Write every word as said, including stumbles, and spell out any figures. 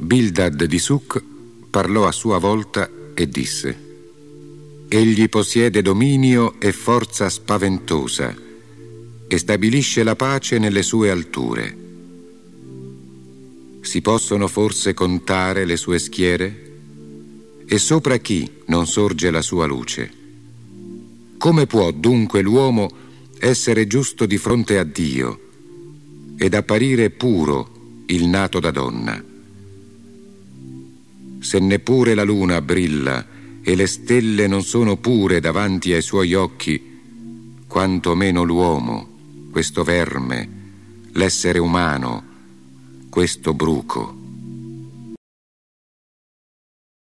Bildad di Suc parlò a sua volta e disse: egli possiede dominio e forza spaventosa e stabilisce la pace nelle sue alture. Si possono forse contare le sue schiere? E sopra chi non sorge la sua luce? Come può dunque l'uomo essere giusto di fronte a Dio ed apparire puro il nato da donna? Se neppure la luna brilla e le stelle non sono pure davanti ai suoi occhi, quanto meno l'uomo, questo verme, l'essere umano, questo bruco.